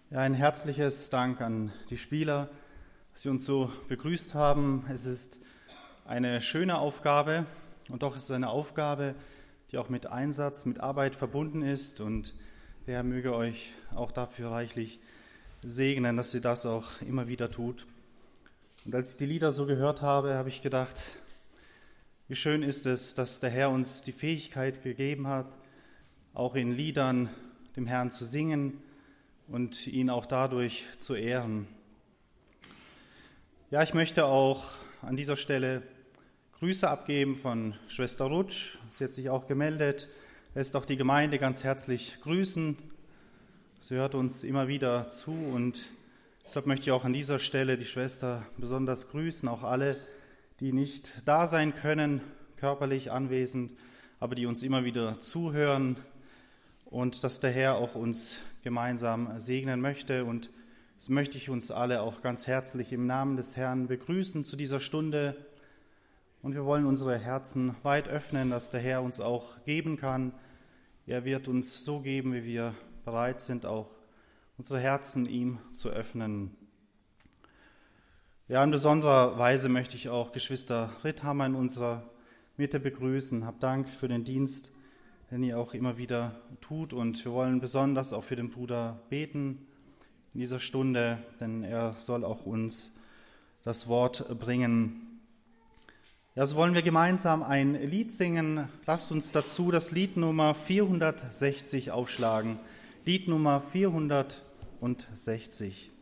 Ja, ein herzliches Dank an die Spieler, dass sie uns so begrüßt haben. Es ist eine schöne Aufgabe und doch ist es eine Aufgabe, die auch mit Einsatz, mit Arbeit verbunden ist. Und der Herr möge euch auch dafür reichlich segnen, dass ihr das auch immer wieder tut. Und als ich die Lieder so gehört habe, habe ich gedacht, wie schön ist es, dass der Herr uns die Fähigkeit gegeben hat, auch in Liedern dem Herrn zu singen und ihn auch dadurch zu ehren. Ja, ich möchte auch an dieser Stelle Grüße abgeben von Schwester Rutsch. Sie hat sich auch gemeldet, lässt auch die Gemeinde ganz herzlich grüßen. Sie hört uns immer wieder zu und deshalb möchte ich auch an dieser Stelle die Schwester besonders grüßen, auch alle, die nicht da sein können, körperlich anwesend, aber die uns immer wieder zuhören und dass der Herr auch uns gemeinsam segnen möchte. Und das möchte ich uns alle auch ganz herzlich im Namen des Herrn begrüßen zu dieser Stunde. Und wir wollen unsere Herzen weit öffnen, dass der Herr uns auch geben kann. Er wird uns so geben, wie wir bereit sind, auch unsere Herzen ihm zu öffnen. Ja, in besonderer Weise möchte ich auch Geschwister Ritthammer in unserer Mitte begrüßen. Hab Dank für den Dienst, den ihr auch immer wieder tut. Und wir wollen besonders auch für den Bruder beten in dieser Stunde, denn er soll auch uns das Wort bringen. Ja, so wollen wir gemeinsam ein Lied singen. Lasst uns dazu das Lied Nummer 460 aufschlagen. Lied Nummer 460.